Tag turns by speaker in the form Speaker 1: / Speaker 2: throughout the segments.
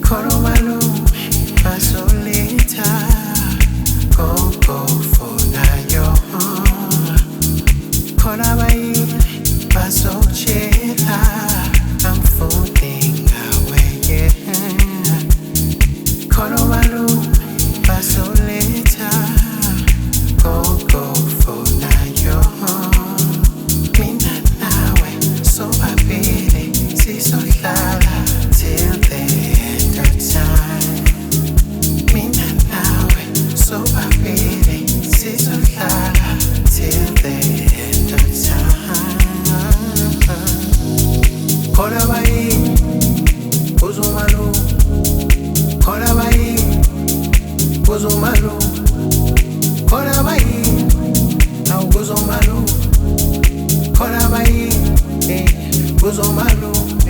Speaker 1: Koromalo, Basolita, go for Nayo. Korabai, Basochela, I'm floating away, yeah. Koromalo, Basolita, go for Nayo. Mina nawe, so happy, see so lala, till the end of time. Mina nawe, so happy, see so lala, till the end of time. Korabai, Uzumaru, Korabai, Uzumaru, Korabai, now Uzumaru, Korabai, Uzumaru,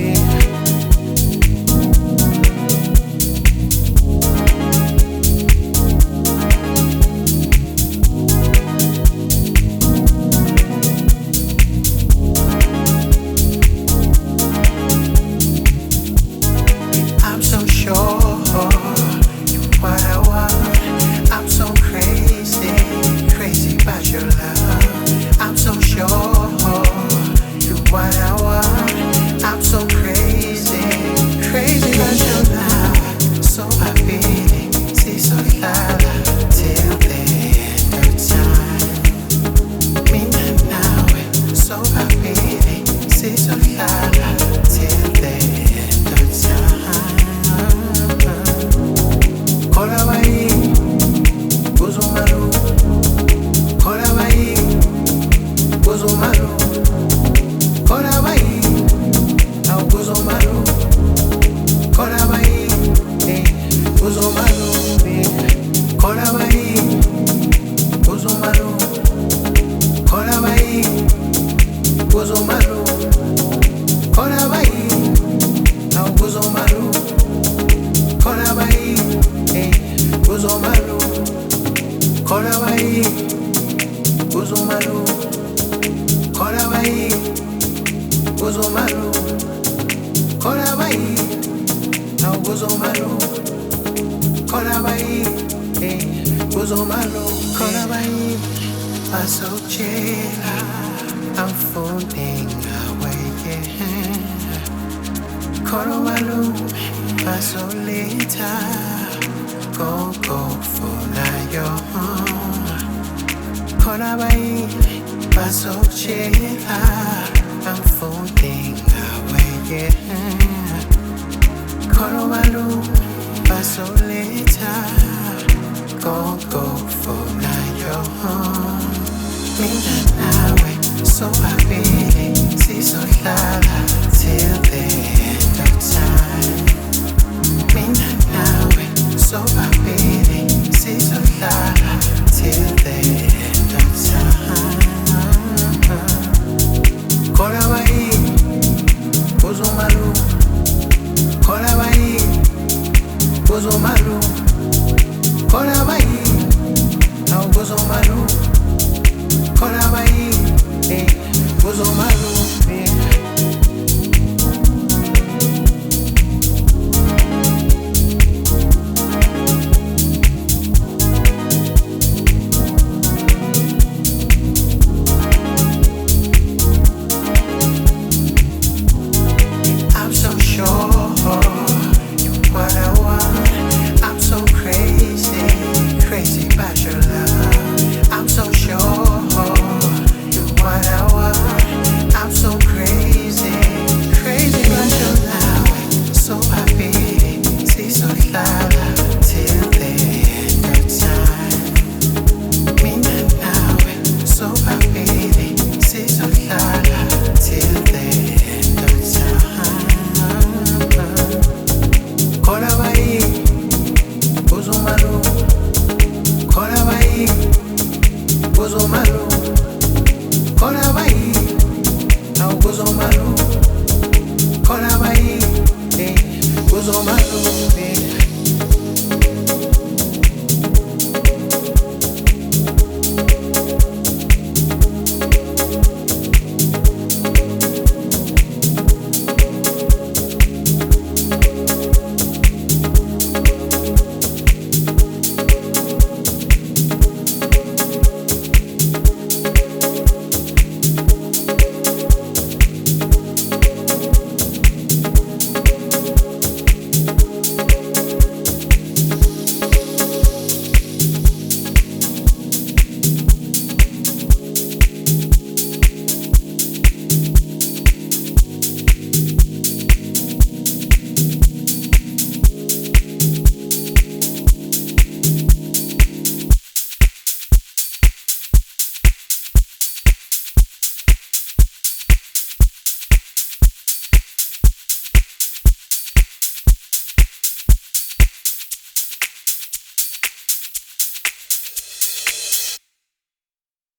Speaker 1: I'm so sure you what I want. I'm so crazy about your love. I'm so sure you what I want. I'm so crazy about your love. So happy, see so lala till the end of time. Me now, so happy, see so lala till the end of time. Korabai, Uzumaru, Korabai, Uzumaru, Korabai, now Uzumaru, Korabai, Uzumaru, Korabai, Uzumaru, Korabai, Uzumaru, Korabai, now Uzumaru, Korabai, Uzumaru, Korabai, Uzumaru, Korabai, Uzumaru, Korabai, now Uzumaru, Korabai, Uzumaru, Korabai, Pasochela, I'm floating away, yeah. Koromalu, Pasolita, go for Nayo. Korabai, Pasochela, I'm floating away, yeah. Koromalu, Pasolita, go for Nayo. Mina nawe, so happy, see so lala, till the end of time. Mina nawe, so happy, see so lala, till the end of time. Korabai, Uzumaru, Korabai, Uzumaru, Korabai, now Uzumaru, Korabai, Uzumaru. I'm so sure you what I want. I'm so crazy about your love. I'm so sure you what I want. I'm so crazy about your love. So happy, see so lala till the end of time. Me now, so happy, see so lala till the end of time. Korabai, Uzumaru, Korabai, Uzumaru, Korabai, now Uzumaru, Korabai, Uzumaru.